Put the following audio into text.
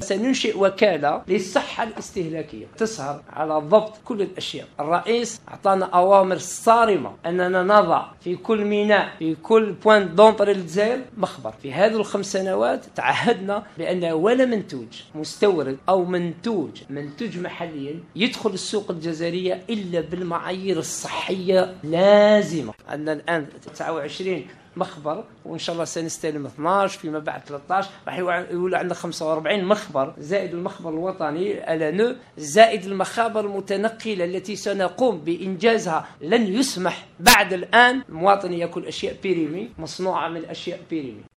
سننشئ وكالة للصحة الاستهلاكية تسهر على ضبط كل الأشياء. الرئيس أعطانا أوامر صارمة أننا نضع في كل ميناء في كل بوان دونطري للجزائر مخبر. في هذه ال5 سنوات تعهدنا بأن ولا منتوج مستورد أو منتوج محليا يدخل السوق الجزائرية إلا بالمعايير الصحية لازمة. عندنا الآن 29 مخبر، وإن شاء الله سنستلم 12 فيما بعد 13، راح يقول عندنا 45 مخبر زائد المخبر الوطني الانو زائد المخابر المتنقلة التي سنقوم بإنجازها. لن يسمح بعد الآن المواطن يأكل أشياء بيريمي مصنوعة من أشياء بيريمي.